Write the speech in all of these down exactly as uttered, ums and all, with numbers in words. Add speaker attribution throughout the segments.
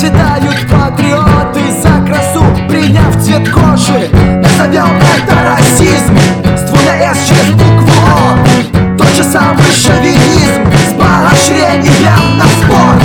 Speaker 1: Процветают патриоты за красу, приняв цвет кожи. Назовем это расизм с двумя «с» через букву «О». Тот же самый шовинизм с поощрением на спорт.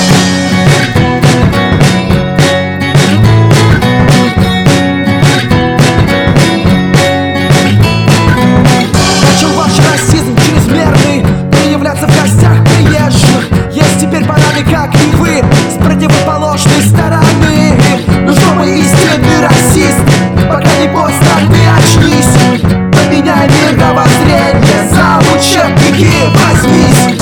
Speaker 1: Начал ваш расизм чрезмерный проявляться в гостях приезжих. Есть теперь бананы, как и вы, с противоположной стороны. Но чтобы истинный расист, пока не поздно, ты очнись. Поменяй мировоззрение, за учебники возьмись.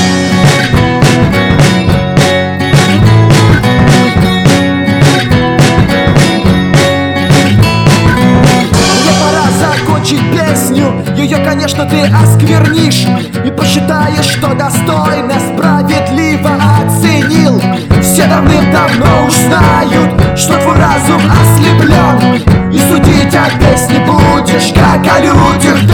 Speaker 1: Мне пора закончить песню. Ее, конечно, ты осквернишь и посчитаешь, что достойно, справедливо оценил. Все давным-давно уж знают, что твой разум ослеплен, и судить о песне будешь, как о людях.